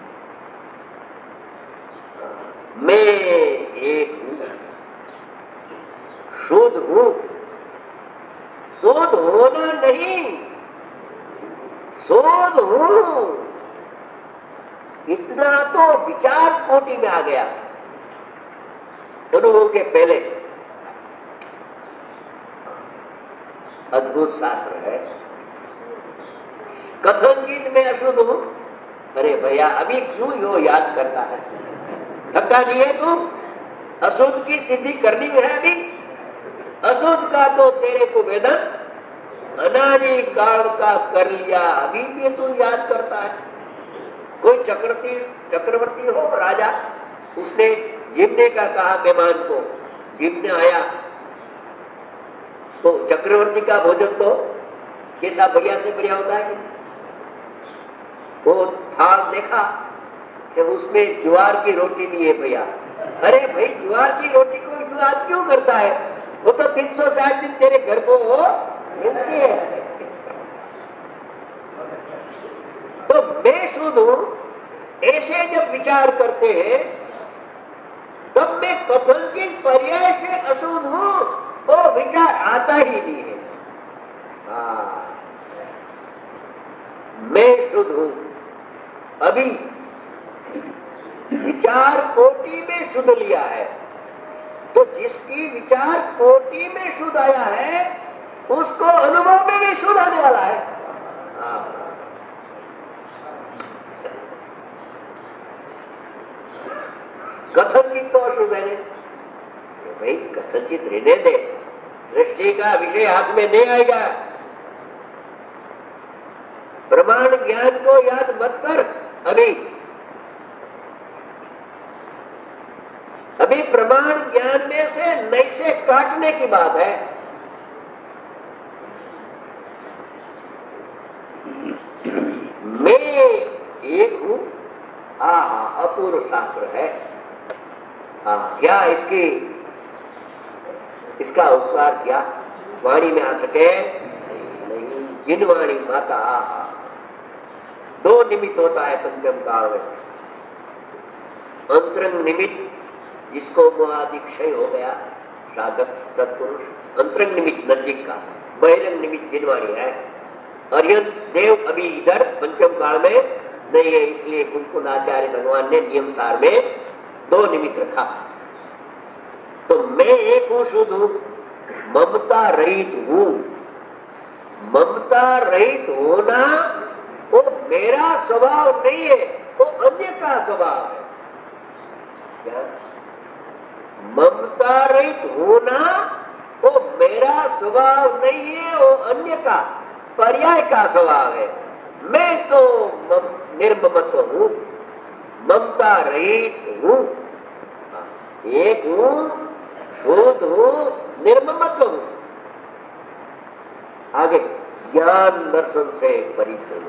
मैं एक हूं, शुद्ध हूं। शुद्ध होना नहीं, शुद्ध हूं इतना तो विचार कोटि में आ गया। अनुभव के पहले अद्भुत शास्त्र है। कथनचित में अशुद्ध हूं। अरे भैया अभी क्यों यो याद करता है? थका नहीं है तू? अशुद्ध की सिद्धि करनी है अभी। अशुद्ध का तो तेरे को वेदन अनादि काल का कर लिया, अभी भी तू याद करता है। कोई चक्रवर्ती हो राजा, उसने जिमने का कहा मेहमान को, जिमने आया तो चक्रवर्ती का भोजन तो कैसा बढ़िया से बढ़िया होता है। वो थाल देखा कि उसमें ज्वार की रोटी नहीं है भैया। अरे भाई ज्वार की रोटी को याद क्यों करता है? वो तो 360 दिन तेरे घर को वो मिलती है। तो मैं शुद्ध हूं ऐसे जब विचार करते हैं तब मैं कथन के पर्याय से अशुद्ध हूं तो विचार आता ही नहीं है। मैं शुद्ध हूं अभी विचार कोटि में शुद्ध लिया है, तो जिसकी विचार कोटि में शुद्ध आया है उसको अनुभव में भी शुद्ध आने वाला है। कथनचित तो अशुद्ध है भाई, कथनचित रहने दे, दृष्टि का विषय हाथ में नहीं आएगा। प्रमाण ज्ञान को याद मत कर अभी प्रमाण ज्ञान में से नई से काटने की बात है। मैं एक हूं, अपूर्व शास्त्र है। क्या इसका उपकार क्या वाणी में आ सके? नहीं। जिन वाणी माता दो निमित्त होता है पंचम काल में। अंतरंग निमित्त जिसको मोहादि क्षय हो गया, साधक सत्पुरुष, अंतरंग निमित्त नजदीक का, बहिरंग निमित्त जिनवाणी है। अर्यन देव अभी इधर पंचम काल में नहीं है, इसलिए कुलकुल आचार्य भगवान ने नियम सार में दो निमित्त रखा। तो मैं एक हूं, शुद्ध हूं, ममता रहित हूं। ममता रहित होना वो मेरा स्वभाव नहीं है, वो अन्य का स्वभाव है। क्या? ममता रहित होना वो मेरा स्वभाव नहीं है, वो अन्य का पर्याय का स्वभाव है। मैं तो निर्ममत्व हूं, ममता रहित हूं, एक हूं, शुद्ध हूं, निर्ममत्व हूं। आगे ज्ञान दर्शन से परिपूर्ण,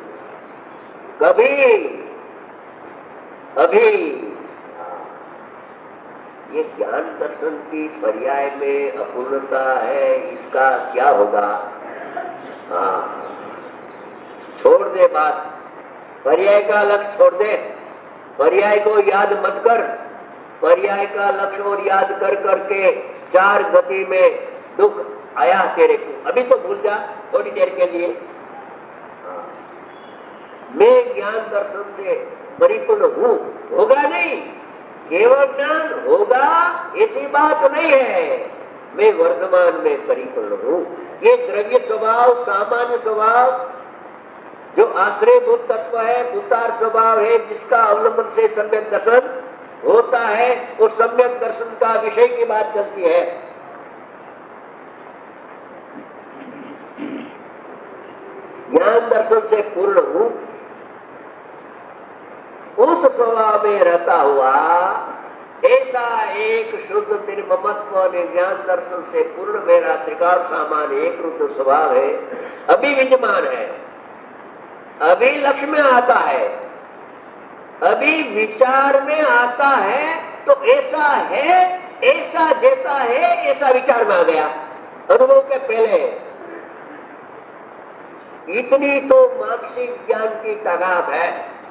कभी अभी ये ज्ञान दर्शन की पर्याय में अपूर्णता है, इसका क्या होगा? हाँ, छोड़ दे बात, पर्याय का लक्ष्य छोड़ दे, पर्याय को याद मत कर। पर्याय का लक्ष्य और याद कर करके चार गति में दुख आया तेरे को, अभी तो भूल जा थोड़ी देर के लिए। हाँ, मैं ज्ञान दर्शन से परिपूर्ण हूं, होगा नहीं, केवल ज्ञान होगा ऐसी बात नहीं है। मैं वर्तमान में परिपूर्ण हूं। ये द्रव्य स्वभाव, सामान्य स्वभाव, जो आश्रयभूत तत्व है, भूतार स्वभाव है, जिसका अवलंबन से सम्यक दर्शन होता है, और सम्यक दर्शन का विषय की बात चलती है। ज्ञान दर्शन से पूर्ण हूं, उस स्वभाव में रहता हुआ ऐसा एक शुद्ध निर्ममत्व ज्ञान दर्शन से पूर्ण मेरा त्रिकाल सामान एक रूप स्वभाव है, अभी विद्यमान है, अभी लक्ष्य में आता है, अभी विचार में आता है। तो ऐसा है, ऐसा जैसा है ऐसा विचार में आ गया अनुभव के पहले। इतनी तो मानसिक ज्ञान की ताकत है।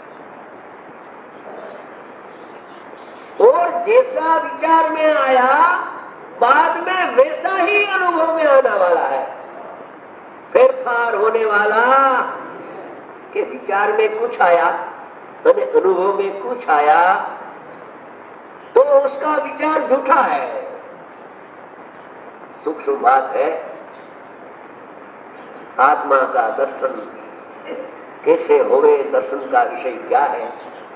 और जैसा विचार में आया बाद में वैसा ही अनुभव में आने वाला है। फेरफार होने वाला कि विचार में कुछ आया और अनुभव में कुछ आया तो उसका विचार झूठा है। सूक्ष्म बात है। आत्मा का दर्शन कैसे होवे, दर्शन का विषय क्या है?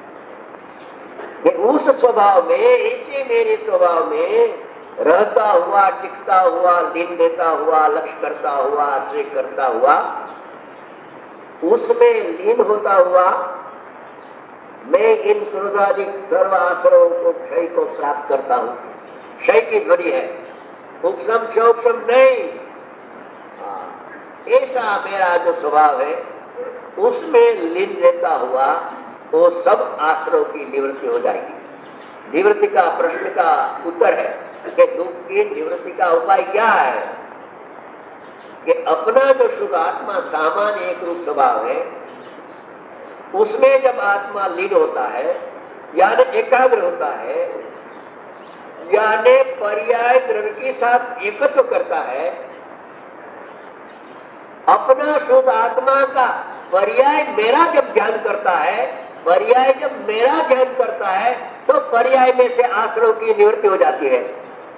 कि उस स्वभाव में, ऐसे मेरे स्वभाव में रहता हुआ, टिकता हुआ, लीन देता हुआ, लक्ष्य करता हुआ, आश्रय करता हुआ, उसमें लीन होता हुआ मैं इन क्रोधादिक सर्व आश्रयों को, क्षय को प्राप्त करता हूं। क्षय की ध्वनि है, उपशम क्षोपशम नहीं। ऐसा मेरा जो स्वभाव है उसमें लीन रहता हुआ वो सब आश्रयों की निवृत्ति हो जाएगी। निवृत्ति का प्रश्न का उत्तर है कि दुख की निवृत्ति का उपाय क्या है? कि अपना जो शुद्ध आत्मा सामान्य एक रूप स्वभाव है, उसमें जब आत्मा लीन होता है यानी एकाग्र होता है, यानी पर्याय द्रव्य के साथ एकत्व करता है, अपना शुद्ध आत्मा का पर्याय मेरा जब ध्यान करता है, पर्याय जब मेरा ध्यान करता है तो पर्याय में से आश्रयों की निवृत्ति हो जाती है।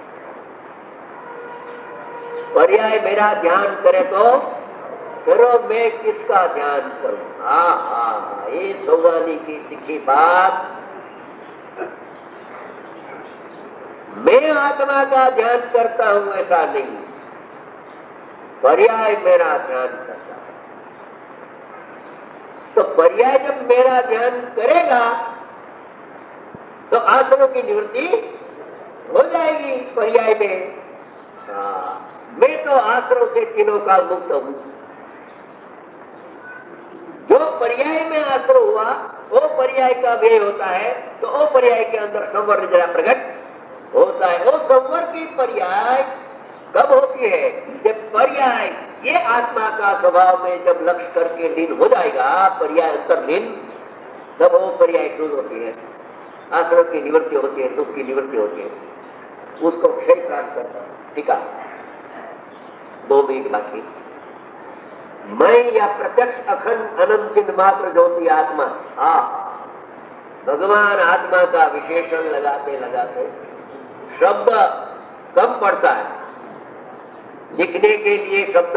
पर्याय मेरा ध्यान करे तो करो, मैं किसका ध्यान करूं? हाँ, ये सौगानी की सीखी बात। मैं आत्मा का ध्यान करता हूं ऐसा नहीं, पर्याय मेरा ध्यान करता है। तो पर्याय जब मेरा ध्यान करेगा तो आश्रयों की निवृत्ति हो जाएगी पर्याय में। मैं तो आश्रयों से तीनों काल मुक्त हूं। जो पर्याय में आश्रय हुआ वो पर्याय का व्यय होता है, तो वो पर्याय के अंदर संवर जरा प्रकट होता है। वो संवर की पर्याय कब होती है? जब पर्याय ये आत्मा का स्वभाव में जब लक्ष्य करके लीन हो जाएगा, पर्याय अंतर्लीन, तब वो पर्याय शुद्ध होती है, आश्रय की निवृत्ति होती है, दुख की निवृत्ति होती है, उसको क्षय प्राप्त करता है। ठीक है, 2 मिनट बाकी। मैं या प्रत्यक्ष अखंड अनंत चिन्ह मात्र ज्योति आत्मा। भगवान आत्मा का विशेषण लगाते लगाते शब्द कम पड़ता है लिखने के लिए। शब्द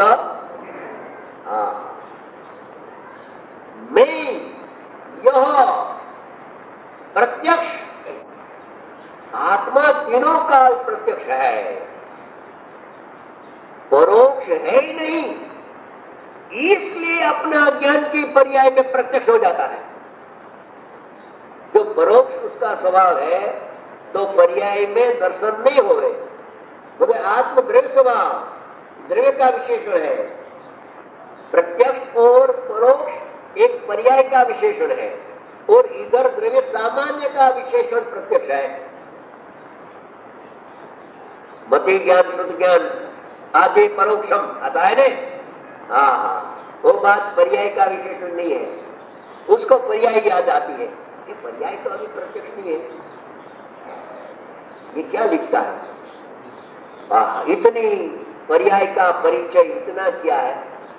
मैं यह प्रत्यक्ष आत्मा तीनों का प्रत्यक्ष है, परोक्ष है ही नहीं, इसलिए अपना ज्ञान की पर्याय में प्रत्यक्ष हो जाता है। जो परोक्ष उसका स्वभाव है तो पर्याय में दर्शन नहीं हो गए, क्योंकि आत्म द्रव्य स्वभाव द्रव्य का विशेषण है। प्रत्यक्ष और परोक्ष एक पर्याय का विशेषण है, और इधर द्रव्य सामान्य का विशेषण प्रत्यक्ष है। मति ज्ञान, शुद्ध ज्ञान, आदि परोक्षम आता है ने। हाँ हाँ, वो बात पर्याय का विशेषण नहीं है, उसको पर्याय याद आती है। ये पर्याय तो अभी प्रत्यक्ष नहीं है, ये क्या लिखता है? हाँ, इतनी पर्याय का परिचय इतना क्या है,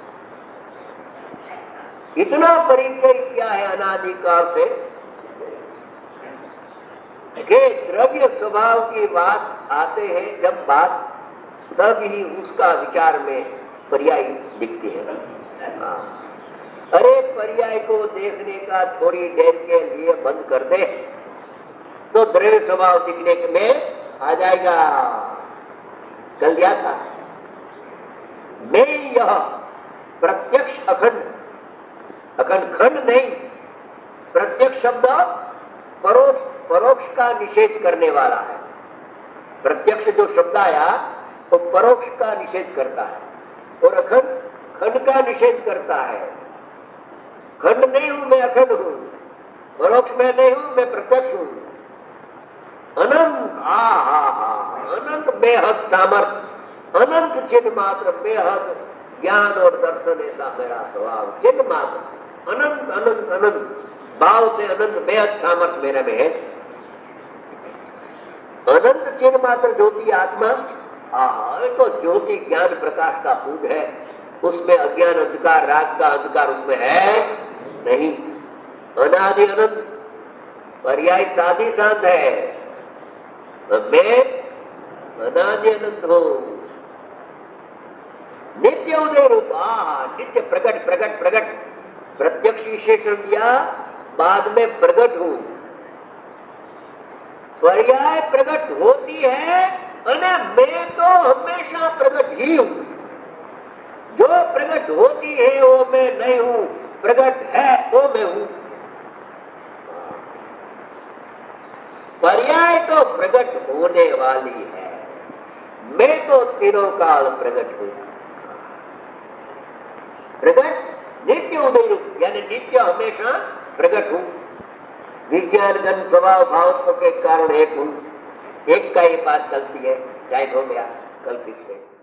इतना परिचय क्या है अनादिकाल से कि द्रव्य स्वभाव की बात आते हैं जब बात, तब ही उसका विचार में पर्याय दिखती है। हाँ। अरे पर्याय को देखने का थोड़ी देर के लिए बंद कर दे तो द्रव्य स्वभाव दिखने में आ जाएगा। कल दिया था मैं, यह प्रत्यक्ष अखंड, अखंड खंड नहीं, प्रत्यक्ष शब्द परोक्ष का निषेध करने वाला है। प्रत्यक्ष जो शब्द आया तो परोक्ष का निषेध करता है, और अखंड खंड का निषेध करता है। खंड नहीं हूं मैं, अखंड हूं, परोक्ष में नहीं हूं मैं, प्रत्यक्ष हूं। अनंत, अनंत बेहद सामर्थ, अनंत चिन्ह मात्र, बेहद ज्ञान और दर्शन, ऐसा मेरा स्वभाव। चिन्ह मात्र, अनंत अनंत अनंत भाव से अनंत बेहद सामर्थ मेरे में है। अनंत चिन्ह मात्र ज्योति आत्मा, तो ज्योति ज्ञान प्रकाश का पूज है, उसमें अज्ञान अंधकार, राग का अंधकार उसमें है नहीं। अनादि अनंत, पर्याय साधी शांत है, मैं अनादि अनंत हूं। नित्य उदय रूप, नित्य प्रकट प्रकट प्रकट, प्रत्यक्ष विशेषण दिया, बाद में प्रकट हूं। पर्याय प्रकट होती है, अने मैं तो हमेशा प्रकट ही हूं। जो प्रकट होती है वो मैं नहीं हूं, प्रकट है वो मैं हूं। पर्याय तो प्रकट होने वाली है, मैं तो तीनों काल प्रकट हूं। प्रकट नित्य उदय रूप, यानी नित्य हमेशा प्रकट हूं। विज्ञान गण स्वभाव भावत्व के कारण एक हूं। एक का ये बात गलती है, शायद हो गया कल फिक्स है।